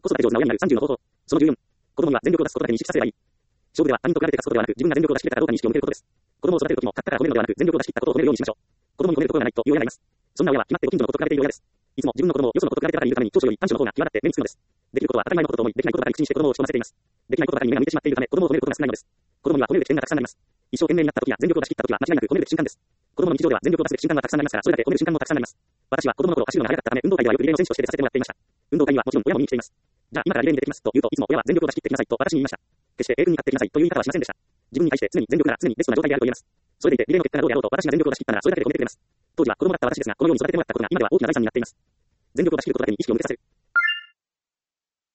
子育て上手な親になる30の方法。その14。子供には全力を出すことだけに意識させればいい。勝負では他人と比べて勝つことではなく、自分が全力を出し切れたかどうかに意識を向けることです。子供を育てるときも、勝ったから褒めるのではなく、全力を出し切ったことを褒めるようにしましょう。子供に褒めるところがないという親がいます。そんな親は決まってご近所の子と比べている親です。いつも自分の子供をよその子と比べてばかりいるために長所より短所の方が際立って目につくのです。できることは当たり前のことと思い、できないことばかり口にして子供を落ち込ませています。できないことばかりに目が向いてしまっているため、子供を褒めることが少ないのです。子供には褒めるべき点がたくさんあります。一生懸命になったときや全力を出し切ったときは間違いなく褒めるべき瞬間です。子供の日常では全力を出すべき瞬間がたくさんありますから、それだけ褒める瞬間もたくさんあります。私は子供の頃走るのが速かったため、運動会ではよくリレーの選手として出させてもらっていました。運動会にはもちろん親も見に来ています。じゃあ今からリレーに出てきますと言うと、いつも親は全力を出し切ってきなさいと私に言いました。決して A 君に勝ってきなさいという言い方はしませんでした。自分に対して常に全力なら常にベストな状態であると言えます。それでいてリレーの結果がどうであろうと私が全力を出し切ったならそれだけで褒めてくれます。当時は子供だった私ですが、このように育ててもらったことが今では大きな財産になっています。全力を出し切ることだけに意識を向けさせる。